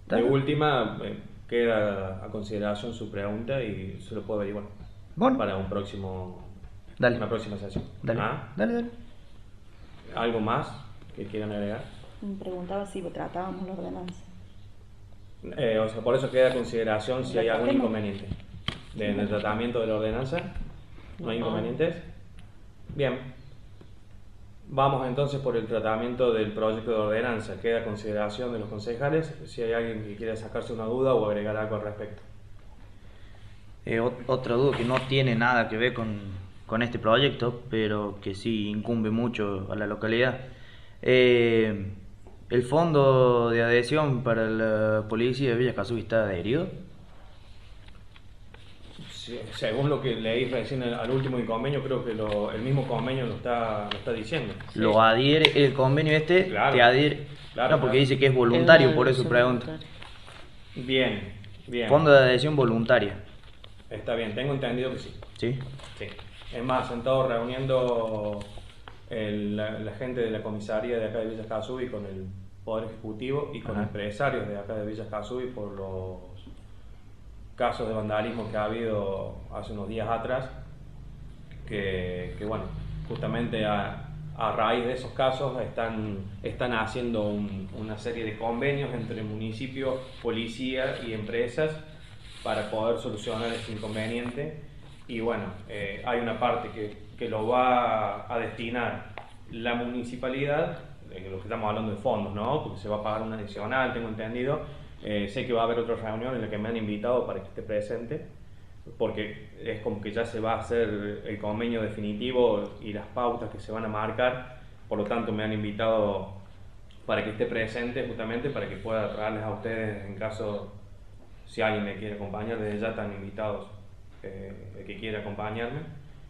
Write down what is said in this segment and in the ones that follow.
De última, queda a consideración su pregunta y se lo puedo averiguar Bueno, para dale. una próxima sesión. Dale, ¿Ah? dale. ¿Algo más que quieran agregar? Me preguntaba si tratábamos la ordenanza. O sea, por eso queda a consideración si hay algún Tratemos. inconveniente en el tratamiento de la ordenanza. ¿No hay inconvenientes? Bien. Vamos entonces por el tratamiento del proyecto de ordenanza. Queda a consideración de los concejales si hay alguien que quiera sacarse una duda o agregar algo al respecto. Otra duda que no tiene nada que ver con este proyecto, pero que sí incumbe mucho a la localidad. ¿El fondo de adhesión para la policía de Villa Casubi está adherido? Sí, según lo que leí recién al último convenio, creo que el mismo convenio lo está diciendo. ¿Lo adhiere el convenio este? Claro. ¿Te adhiere? Claro, No, porque claro. dice que es voluntario, Es por eso una pregunto. voluntaria. Bien, bien. Fondo de adhesión voluntaria. Está bien, tengo entendido que sí. ¿Sí? Sí. Es más, se han estado reuniendo la gente de la comisaría de acá de Villa Casubi con el Poder Ejecutivo y con Ajá. empresarios de acá de Villa Casubi por los casos de vandalismo que ha habido hace unos días atrás, que bueno, justamente a raíz de esos casos están haciendo una serie de convenios entre municipios, policía y empresas para poder solucionar este inconveniente. Y bueno, hay una parte que lo va a destinar la municipalidad, lo que estamos hablando de fondos, ¿no? Porque se va a pagar un adicional, tengo entendido. Sé que va a haber otra reunión en la que me han invitado para que esté presente, porque es como que ya se va a hacer el convenio definitivo y las pautas que se van a marcar. Por lo tanto, me han invitado para que esté presente, justamente para que pueda traerles a ustedes en caso, si alguien me quiere acompañar, desde ya están invitados el que quiera acompañarme,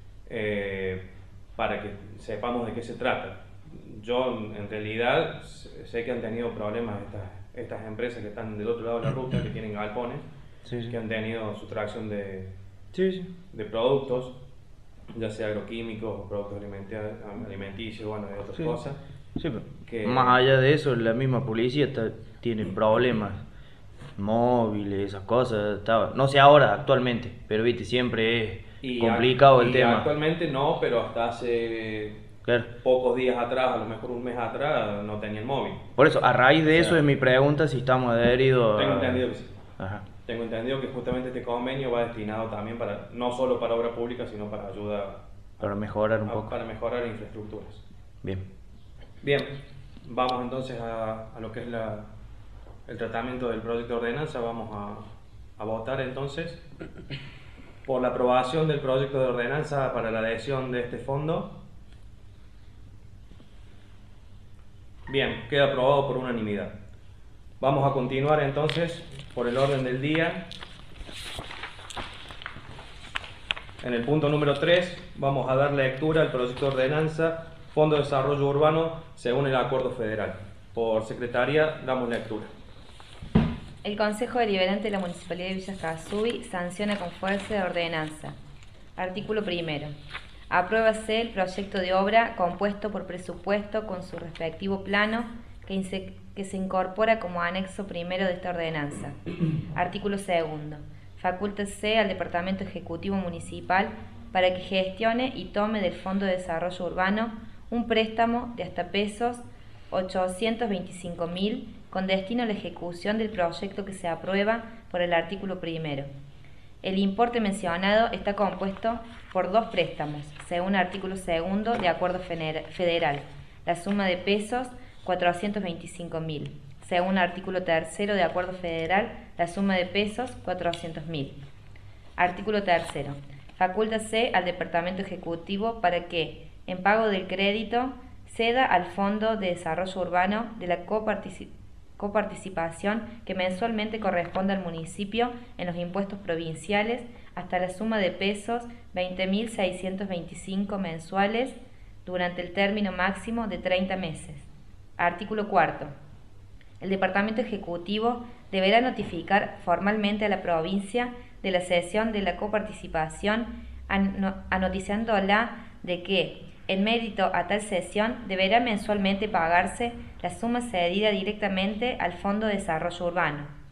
para que sepamos de qué se trata. Yo en realidad sé que han tenido problemas estas empresas que están del otro lado de la ruta, que tienen galpones, Sí, sí. que han tenido sustracción Sí, sí. de productos, ya sea agroquímicos o productos alimenticios, bueno, de otras Sí. cosas. Sí, pero Que- más allá de eso, la misma policía tiene problemas móviles, esas cosas. No sé ahora, actualmente, pero viste, siempre es complicado el y tema. actualmente no, pero hasta hace Claro. pocos días atrás, a lo mejor un mes atrás, no tenían móvil. Por eso, a raíz de O sea, eso es mi pregunta si estamos adheridos Tengo a... entendido que sí. Ajá. Tengo entendido que justamente este convenio va destinado también para, no solo para obra pública, sino para ayuda Para mejorar un poco. para mejorar infraestructuras. Bien. Bien, vamos entonces a lo que es el tratamiento del proyecto de ordenanza. Vamos a votar entonces por la aprobación del proyecto de ordenanza para la adhesión de este fondo. Bien, queda aprobado por unanimidad. Vamos a continuar entonces por el orden del día. En el punto número 3 vamos a dar lectura al proyecto de ordenanza Fondo de Desarrollo Urbano según el Acuerdo Federal. Por secretaría damos lectura. El Consejo Deliberante de la Municipalidad de Villa Casubi sanciona con fuerza la ordenanza. Artículo 1. Apruébase el proyecto de obra compuesto por presupuesto con su respectivo plano que se incorpora como anexo primero de esta ordenanza. Artículo 2. Facúltase al Departamento Ejecutivo Municipal para que gestione y tome del Fondo de Desarrollo Urbano un préstamo de hasta pesos 825.000 con destino a la ejecución del proyecto que se aprueba por el artículo 1. El importe mencionado está compuesto por dos préstamos, según artículo 2 de Acuerdo Federal, la suma de pesos 425.000, según artículo 3 de Acuerdo Federal, la suma de pesos 400.000. Artículo 3. Facúltase al Departamento Ejecutivo para que, en pago del crédito, ceda al Fondo de Desarrollo Urbano de la coparticipación que mensualmente corresponde al municipio en los impuestos provinciales hasta la suma de pesos 20.625 mensuales durante el término máximo de 30 meses. Artículo 4. El Departamento Ejecutivo deberá notificar formalmente a la provincia de la cesión de la coparticipación, anoticiándola de que, en mérito a tal cesión, deberá mensualmente pagarse la suma cedida directamente al Fondo de Desarrollo Urbano.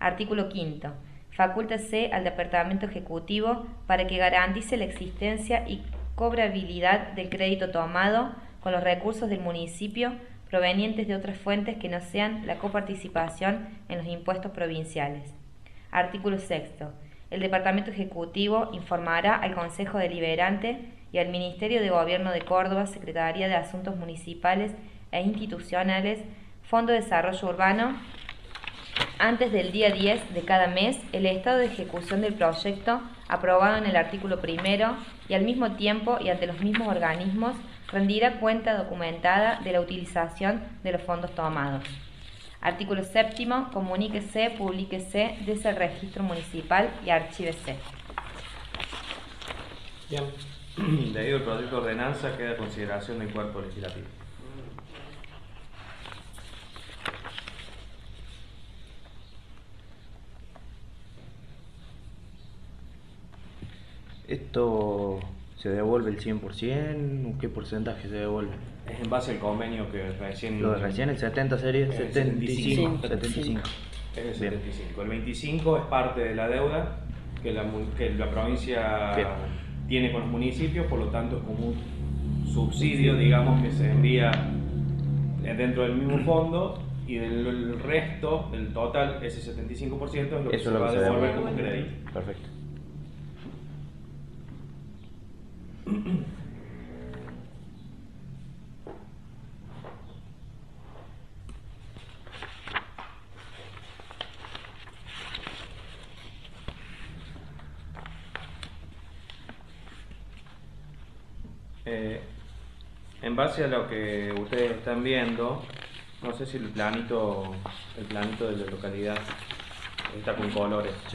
Artículo 5. Facúltase al Departamento Ejecutivo para que garantice la existencia y cobrabilidad del crédito tomado con los recursos del municipio provenientes de otras fuentes que no sean la coparticipación en los impuestos provinciales. Artículo 6. El Departamento Ejecutivo informará al Consejo Deliberante y al Ministerio de Gobierno de Córdoba, Secretaría de Asuntos Municipales e Institucionales, Fondo de Desarrollo Urbano, antes del día 10 de cada mes, el estado de ejecución del proyecto aprobado en el artículo 1 y al mismo tiempo y ante los mismos organismos rendirá cuenta documentada de la utilización de los fondos tomados. Artículo 7. Comuníquese, publíquese, dese al registro municipal y archívese. Bien. Debido al proyecto de ordenanza queda a consideración del cuerpo legislativo. ¿Esto se devuelve el 100%? ¿Qué porcentaje se devuelve? Es en base al convenio que recién... Lo de recién, el 70 sería El 75. 75. 75. Es el Bien. 75. El 25 es parte de la deuda que la provincia Bien. tiene con los municipios, por lo tanto es como un subsidio, digamos, que se envía dentro del mismo fondo, y del resto, del total, ese 75% es lo que Eso se es lo va a que se devolver devuelve. como crédito. Perfecto. En base a lo que ustedes están viendo, no sé si el planito de la localidad está con colores. Sí.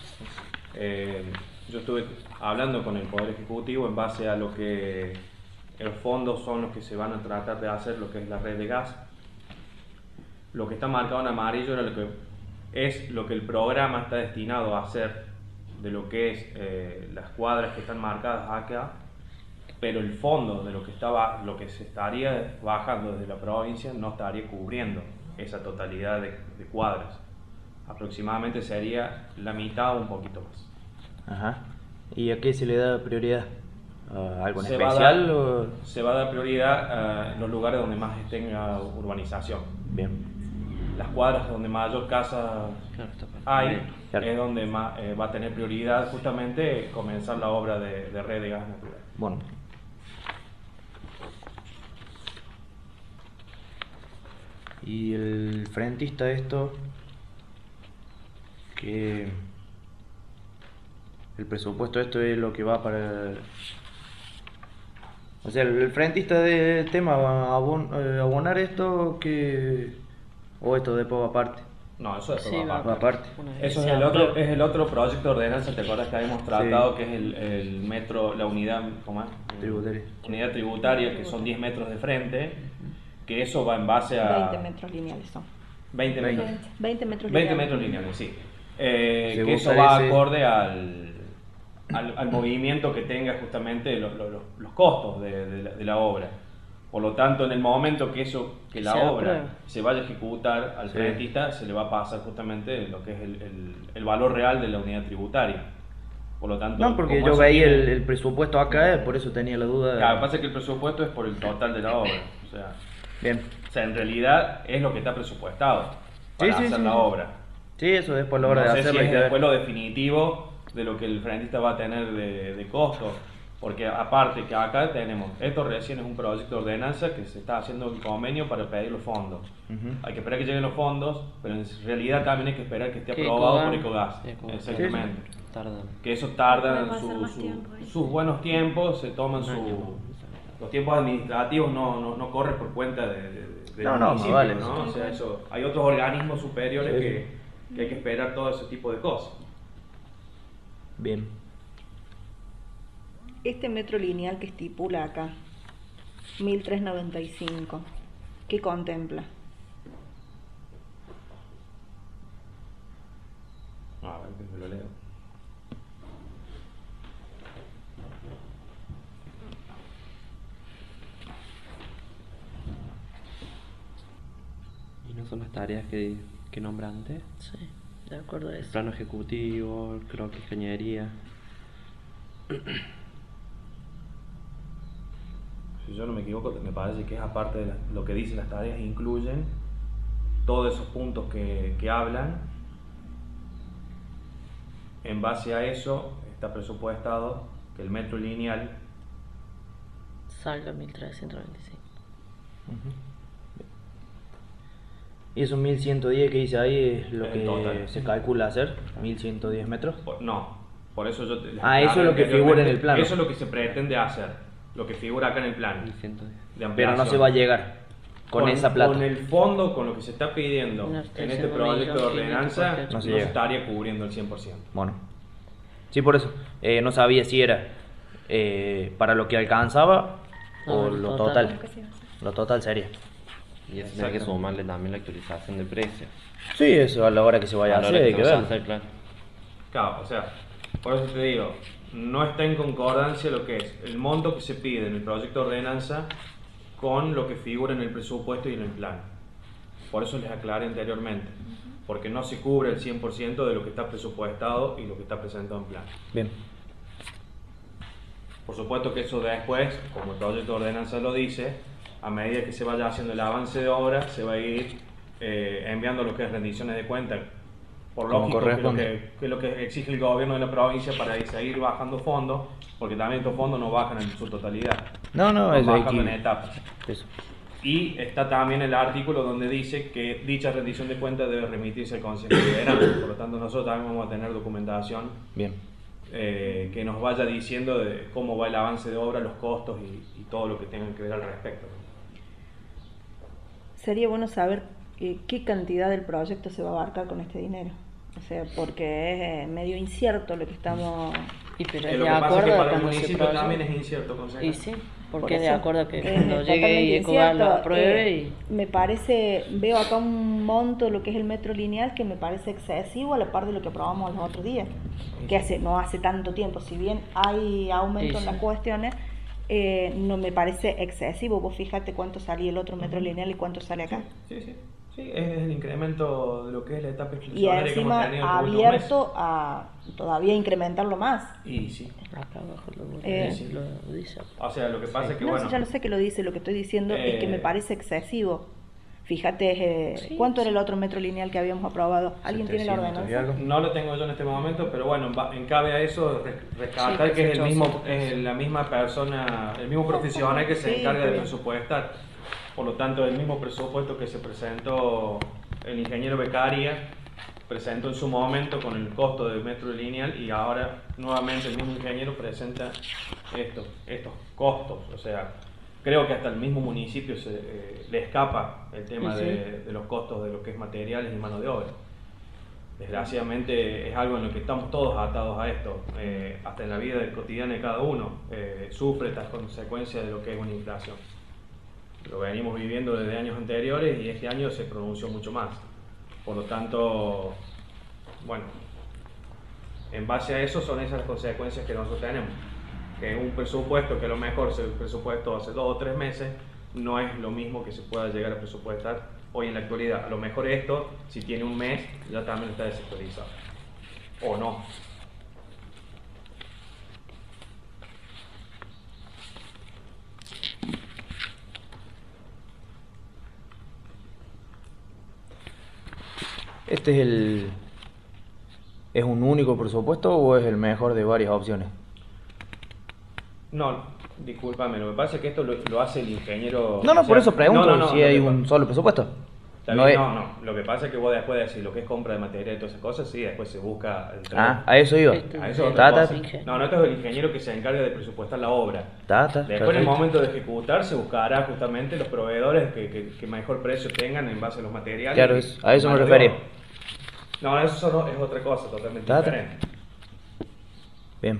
Yo estuve hablando con el Poder Ejecutivo en base a lo que los fondos son los que se van a tratar de hacer, lo que es la red de gas. Lo que está marcado en amarillo era lo que el programa está destinado a hacer, de lo que es las cuadras que están marcadas acá, pero el fondo de lo que se estaría bajando desde la provincia no estaría cubriendo esa totalidad de cuadras. Aproximadamente sería la mitad o un poquito más. Ajá. ¿Y a qué se le da prioridad? ¿A algo en Se va a especial? dar- o? Se va a dar prioridad a los lugares donde más tenga urbanización. Bien. Las cuadras donde mayor casa hay, Claro. es donde más, va a tener prioridad justamente comenzar la obra de red de gas natural. Bueno. Y el frentista esto, que el presupuesto esto es lo que va para... O sea, el frentista de tema va a abonar esto que... O esto después va aparte. No, eso es Sí, por va aparte. Va aparte. Eso es el otro proyecto de ordenanza, ¿te acuerdas que habíamos tratado? Que es el metro, la unidad, ¿cómo es? Tributaria. Unidad tributaria, que son 10 metros de frente, que eso va en base a... 20 metros lineales son. 20 metros. 20 metros 20 lineales. metros lineales, sí. Se Que va a eso usar va ese- acorde al movimiento que tenga justamente los costos de la obra. Por lo tanto, en el momento que la Se obra aprueba. se vaya a ejecutar al Sí. frentista, se le va a pasar justamente lo que es el valor real de la unidad tributaria. Por lo tanto, No, porque como yo eso veía tiene- el presupuesto acá, por eso tenía la duda. Claro, pasa que el presupuesto es por el total de la obra. Bien. O sea, en realidad es lo que está presupuestado para Sí, hacer sí, la sí. obra. Sí, eso después a la hora No de sé si hacerlo hay es que ver. después lo definitivo de lo que el frentista va a tener de costo, porque aparte que acá tenemos, esto recién es un proyecto de ordenanza que se está haciendo un convenio para pedir los fondos. Ujú. Hay que esperar que lleguen los fondos, pero en realidad también hay que esperar que esté Que aprobado por Ecogas. Ecogas. Ecogas. Exactamente. Tardan. Que eso tarda Puede pasar más tiempo, ¿eh? sus buenos tiempos, se toman los tiempos administrativos no corren por cuenta del No, no, municipio, vale. ¿no? O sea, eso, hay otros organismos superiores Sí. que hay que esperar todo ese tipo de cosas. Bien. Este metro lineal que estipula acá, 1395, ¿qué contempla? A ver, que me lo leo. ¿Y no son las tareas que nombra antes? Sí. De acuerdo a eso. Plano ejecutivo, creo que ingeniería. Si yo no me equivoco, me parece que es aparte de lo que dicen las tareas, incluyen todos esos puntos que hablan. En base a eso está presupuestado que el metro lineal Salga 1325. Y esos 1110 que dice ahí es lo El que total. se calcula hacer, 1110 metros. No, por eso yo les Ah, eso es lo que anteriormente, figura en el plano. Eso es lo que se pretende hacer, lo que figura acá en el plan 1110. de Pero no ampliación. se va a llegar con esa plata. Con el fondo, con lo que se está pidiendo No estoy en este seguro, proyecto de 1.548. ordenanza, No no se se llega. estaría cubriendo el 100%. Bueno, sí, por eso. No sabía si era para lo que alcanzaba o No, el lo total. total. Lo total sería. Y eso tiene que sumarle también la actualización de precios. Sí, eso a la hora que se vaya a A la hora hacer hay que se vaya a verlo. hacer, claro. Claro, o sea, por eso te digo, no está en concordancia lo que es el monto que se pide en el proyecto de ordenanza con lo que figura en el presupuesto y en el plan. Por eso les aclaré anteriormente, porque no se cubre el 100% de lo que está presupuestado y lo que está presentado en plan. Bien. Por supuesto que eso después, como el proyecto de ordenanza lo dice, a medida que se vaya haciendo el avance de obra, se va a ir enviando lo que es rendiciones de cuenta, por Como lógico, que es corresponde. lo que exige el gobierno de la provincia para seguir bajando fondos, porque también estos fondos no bajan en su totalidad, No, no, van eso hay bajando en que... etapas. Eso. Y está también el artículo donde dice que dicha rendición de cuentas debe remitirse al Consejo Federal. Por lo tanto, nosotros también vamos a tener documentación Bien. que nos vaya diciendo de cómo va el avance de obra, los costos y todo lo que tengan que ver al respecto. Sería bueno saber qué cantidad del proyecto se va a abarcar con este dinero. O sea, porque es medio incierto lo que estamos... Y pero Lo de que pasa es que acuerdo a para el cuando se municipio proyecte. también es incierto, consejo. Y sí, Por porque de eso, acuerdo a que es cuando llegue totalmente y Ecogas lo incierto. apruebe y... Me parece, veo acá un monto, lo que es el metro lineal, que me parece excesivo a la par de lo que aprobamos los otros días, que no hace tanto tiempo. Si bien hay aumento en Sí, las sí. cuestiones, no me parece excesivo. Vos fíjate cuánto salía el otro metro lineal y cuánto sale acá. Sí, sí. Sí, es el incremento de lo que es la etapa Y inflacionaria que hemos encima tenido en estos últimos meses. abierto a todavía incrementarlo más. Y sí. Acá abajo Sí. lo dice. O sea, lo que pasa es que, No, bueno, ya no sé qué lo dice, lo que estoy diciendo es que me parece excesivo. Fíjate, Sí, ¿cuánto era el otro metro lineal que habíamos aprobado? ¿Alguien tiene la 700 y ordenanza? algo. no lo tengo yo en este momento, pero bueno, encabe a eso rescatar Sí, que es el mismo, 800. es la misma persona, el mismo profesional que se Sí, encarga está de bien. presupuestar. Por lo tanto, el mismo presupuesto que se presentó el ingeniero Beccaria presentó en su momento con el costo del metro lineal y ahora nuevamente el mismo ingeniero presenta estos costos. O sea, creo que hasta el mismo municipio le escapa el tema Sí, sí. de los costos de lo que es materiales y mano de obra. Desgraciadamente es algo en lo que estamos todos atados a esto, hasta en la vida cotidiana de cada uno sufre estas consecuencias de lo que es una inflación. Lo venimos viviendo desde años anteriores y este año se pronunció mucho más. Por lo tanto, bueno, en base a eso son esas las consecuencias que nosotros tenemos. Que un presupuesto que a lo mejor se presupuestó hace 2 o 3 meses no es lo mismo que se pueda llegar a presupuestar hoy en la actualidad. A lo mejor esto, si tiene un mes, ya también está desactualizado. O no. ¿Este es ¿Es un único presupuesto o es el mejor de varias opciones? No, discúlpame, lo que pasa es que esto lo hace el ingeniero. No, no, o sea, por eso pregunto no, no, si lo hay que un solo presupuesto. Está No bien, es- no, lo que pasa es que vos después de decir lo que es compra de material y todas esas cosas, sí, después se busca el Ah, a eso iba. Esto A eso es Ta, otra ta, cosa. No, esto es el ingeniero que se encarga de presupuestar la obra. ta, Después, en el perfecto. momento de ejecutar, se buscará justamente los proveedores que mejor precio tengan en base a los materiales. Claro, y a eso me mano de refería. obra. No, eso es otra cosa totalmente Ta, ta. diferente. Bien.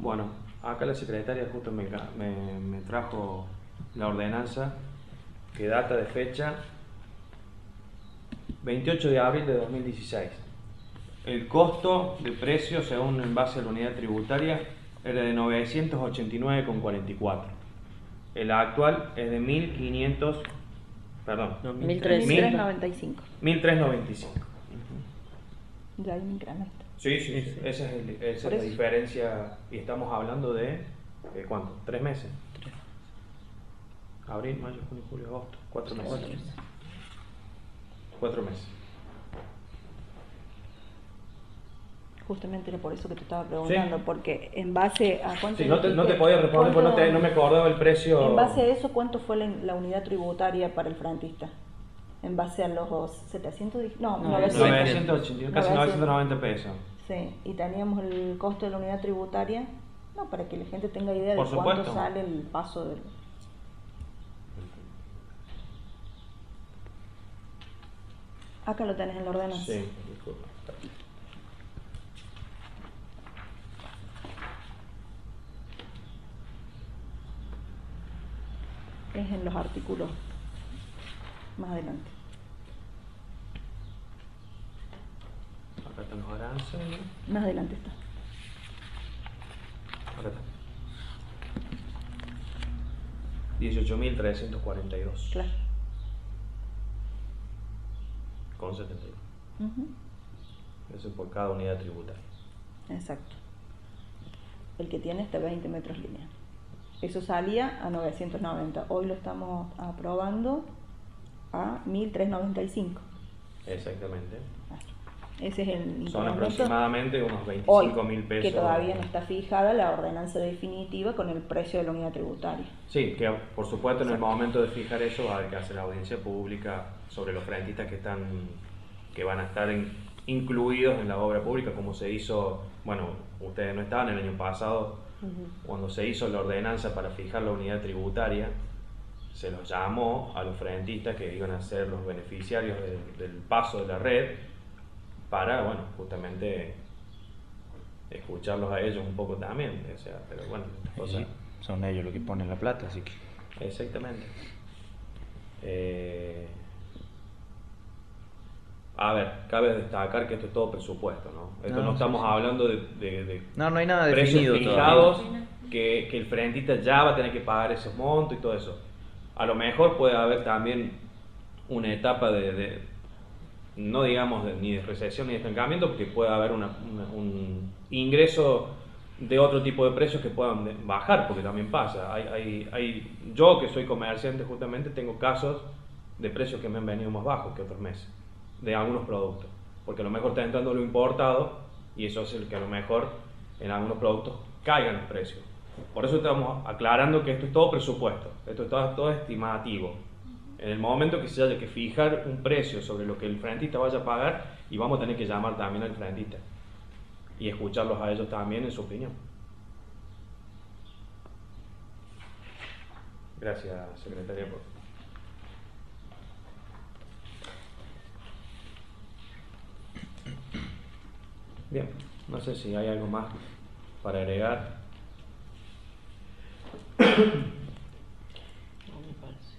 Bueno, acá la secretaria justo me trajo la ordenanza que data de fecha 28 de abril de 2016. El costo de precio, según en base a la unidad tributaria, era de 989,44. El actual es de 1.500, perdón, No, 1395. 1.395. Ya hay un incremento. Sí, esa es Por la eso. diferencia. Y estamos hablando de, ¿cuánto? 3 meses. Abril, mayo, junio, julio, agosto. 4 meses. 4 meses. Justamente era por eso que te estaba preguntando, porque en base a cuánto... Sí, no te dijiste? podía responder porque ¿Cuánto- no me acordaba el precio. En base a eso, ¿cuánto fue la unidad tributaria para el frentista? En base a los 700, no, 900. 980, casi 990 pesos. Sí, y teníamos el costo de la unidad tributaria, no, para que la gente tenga idea de Por cuánto supuesto. sale el paso del... Acá lo tenés en la ordenanza. Sí, disculpa. Es en los artículos más adelante. Acá están los aranceles. Más adelante está. Acá está. 18.342. Claro. Con 72. Ujú. Eso es por cada unidad tributaria. Exacto. El que tiene hasta 20 metros línea. Eso salía a 990. Hoy lo estamos aprobando a 1395. Exactamente. Ese es el Son incremento aproximadamente unos hoy, 25.000 pesos. que todavía no está fijada la ordenanza definitiva con el precio de la unidad tributaria. Sí, que por supuesto en el momento de fijar eso va a haber que hacer la audiencia pública sobre los frentistas que van a estar incluidos en la obra pública, como se hizo, bueno, ustedes no estaban el año pasado, cuando se hizo la ordenanza para fijar la unidad tributaria, se los llamó a los frentistas que iban a ser los beneficiarios del paso de la red para, bueno, justamente escucharlos a ellos un poco también, o sea, pero bueno, estas cosas... Sí, son ellos los que ponen la plata, así que... Exactamente. A ver, cabe destacar que esto es todo presupuesto, ¿no? Esto no Sí, estamos sí. hablando de No hay nada precios definido fijados, todavía. que el frentista ya va a tener que pagar esos montos y todo eso. A lo mejor puede haber también una etapa no digamos ni de recesión ni de estancamiento, porque puede haber un ingreso de otro tipo de precios que puedan bajar, porque también pasa. Yo que soy comerciante justamente tengo casos de precios que me han venido más bajos que otros meses, de algunos productos, porque a lo mejor está entrando lo importado y eso hace que a lo mejor en algunos productos caigan los precios. Por eso estamos aclarando que esto es todo presupuesto, esto es todo estimativo. En el momento que se haya que fijar un precio sobre lo que el frentista vaya a pagar, y vamos a tener que llamar también al frentista y escucharlos a ellos también en su opinión. Gracias, secretaria. Bien, no sé si hay algo más para agregar. No me parece.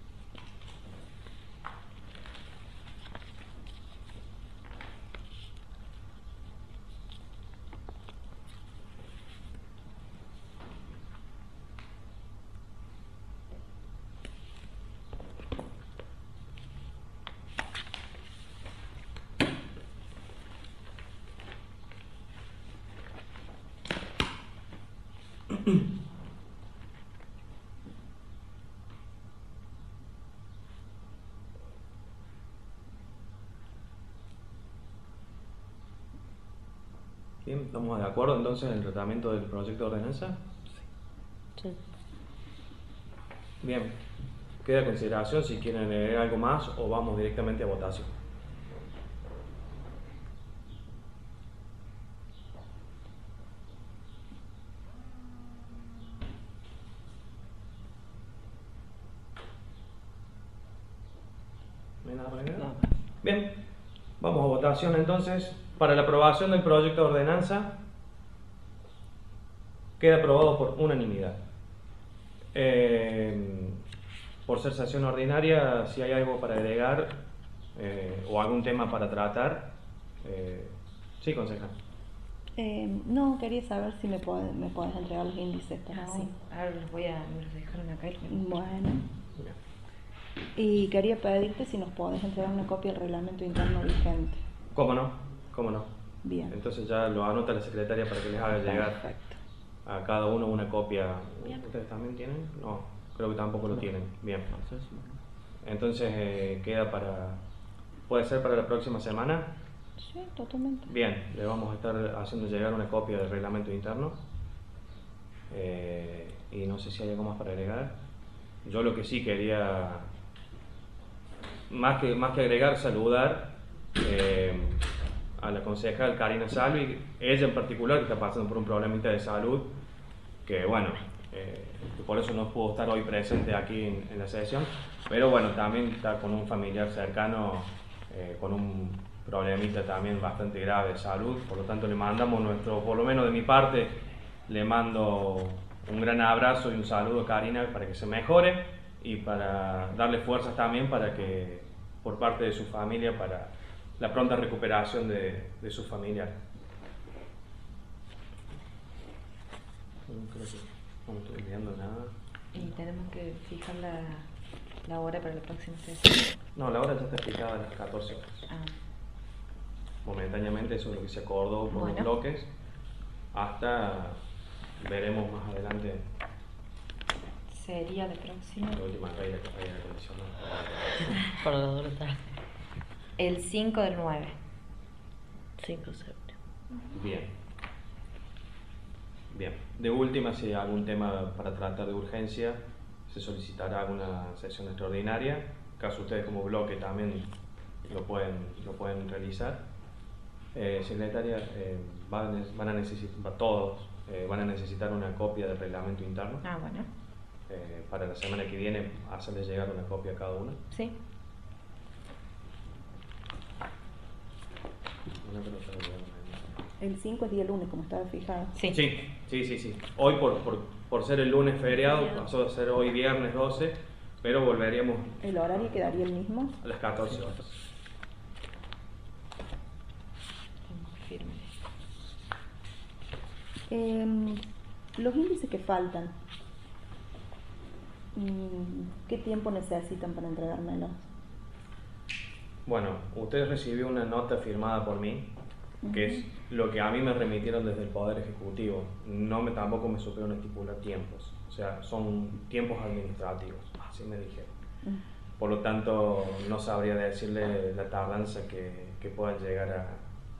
Bien, ¿estamos de acuerdo entonces en el tratamiento del proyecto de ordenanza? Sí. Bien, queda a consideración si quieren agregar algo más o vamos directamente a votación. ¿No hay nada para agregar? Nada. Bien, vamos a votación entonces. Para la aprobación del proyecto de ordenanza, Queda aprobado por unanimidad. Por ser sesión ordinaria, si hay algo para agregar o algún tema para tratar, sí, concejal. No, quería saber si me podés entregar los índices para hoy. Sí, ahora me los dejaron acá. Bueno. Bien. Y quería pedirte si nos podés entregar una copia del reglamento interno vigente. ¿Cómo no? ¿Cómo no? Bien. Entonces ya lo anota la secretaria para que les haga llegar Perfecto. a cada uno una copia. ¿Ustedes también tienen? No, creo que tampoco lo tienen. Bien. Entonces queda para... ¿Puede ser para la próxima semana? Sí, totalmente. Bien, le vamos a estar haciendo llegar una copia del reglamento interno. Y no sé si hay algo más para agregar. Yo lo que sí quería, más que agregar, saludar a la concejal Karina Salvi, ella en particular, que está pasando por un problemita de salud, que bueno, que por eso no pudo estar hoy presente aquí en la sesión, pero bueno, también está con un familiar cercano con un problemita también bastante grave de salud, por lo tanto le mandamos por lo menos de mi parte, le mando un gran abrazo y un saludo a Karina para que se mejore y para darle fuerzas también para que, por parte de su familia, para la pronta recuperación de su familiar. No creo que no estoy olvidando nada. Y tenemos que fijar la hora para la próxima sesión. No, la hora ya está fijada a las 14 horas. Ah, Momentáneamente eso es lo que se acordó por Bueno. los bloques, hasta veremos más adelante sería la próxima. la última regla que vaya a condicionar. Para las 2 de la tarde. El 5 del 9. 5 de septiembre. Bien. Bien. De última, si hay algún tema para tratar de urgencia, se solicitará una sesión extraordinaria. Caso ustedes como bloque también lo pueden realizar. Secretaria, van a necesitar, todos van a necesitar una copia del reglamento interno. Ah, bueno. Para la semana que viene hacerles llegar una copia a cada uno. Sí. Una que no está olvidando nadie. El 5 es día lunes, como estaba fijado. Sí. Sí. Hoy por ser el lunes feriado, pasó a ser hoy viernes 12, pero volveríamos ¿El horario quedaría el mismo? a las 14 horas. Firme. Los índices que faltan, ¿qué tiempo necesitan para entregármelos? Bueno, usted recibió una nota firmada por mí, que es lo que a mí me remitieron desde el Poder Ejecutivo. Tampoco me supieron estipular tiempos, o sea, son tiempos administrativos, así me dijeron. Por lo tanto, no sabría decirle la tardanza que puedan llegar a...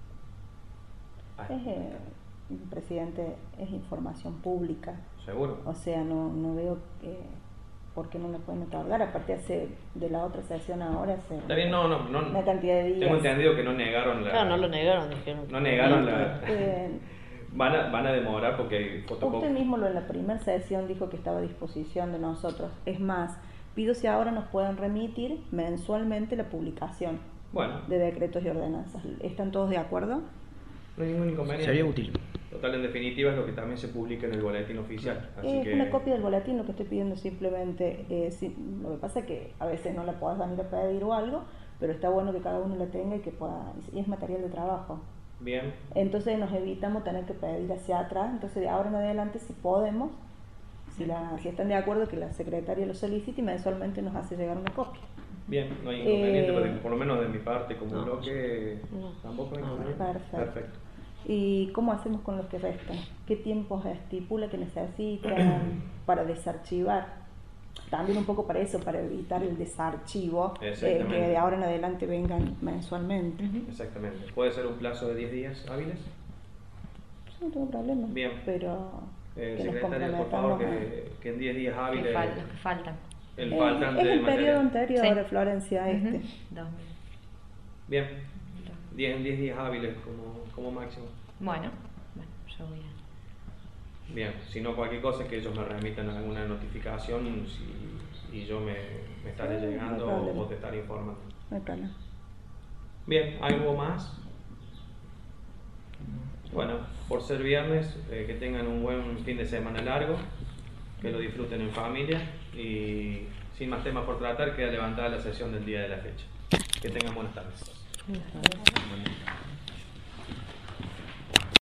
Presidente, es información pública. ¿Seguro? O sea, no veo por qué no me pueden otorgar. Aparte, de la otra sesión ahora hace Está bien, no. una cantidad de días. Tengo entendido que no negaron la... Claro, no lo negaron, dijeron. No negaron la... Eh, Van a demorar porque hay Usted mismo en la primera sesión dijo que estaba a disposición de nosotros. Es más, pido si ahora nos pueden remitir mensualmente la publicación Bueno, de decretos y ordenanzas. ¿Están todos de acuerdo? no hay ningún inconveniente. Sería útil. Total, en definitiva, es lo que también se publica en el boletín oficial. Así que... Una copia del boletín, lo que estoy pidiendo simplemente. Lo que pasa es que a veces no la puedas venir a pedir o algo, pero está bueno que cada uno la tenga y que pueda. Y es material de trabajo. Bien, Entonces nos evitamos tener que pedir hacia atrás. Entonces de ahora en adelante, si podemos, si están de acuerdo, que la secretaria lo solicite y mensualmente nos hace llegar una copia. bien, no hay inconveniente, porque por lo menos de mi parte como No. bloque No. tampoco hay inconveniente. Perfecto. ¿Y cómo hacemos con los que restan? ¿Qué tiempos estipula que necesitan para desarchivar? También un poco para eso, para evitar el desarchivo, que Exactamente. de ahora en adelante vengan mensualmente. Exactamente. ¿Puede ser un plazo de 10 días hábiles? No tengo problema. Bien. pero que nos Secretaria, por favor, comprometamos que en 10 días hábiles... Los que faltan. el a... faltante es el material. periodo anterior, Sí. de Florencia, a este. 2000. Bien, 10 días hábiles como máximo. Bueno, yo voy a... Bien, si no cualquier cosa que ellos me remitan alguna notificación y yo me estaré Sí, no hay llegando problema. o te estaré informando. No hay problema. Bien, ¿algo más? Bueno, por ser viernes, que tengan un buen fin de semana largo, que lo disfruten en familia y sin más temas por tratar, queda levantada la sesión del día de la fecha. Que tengan buenas tardes.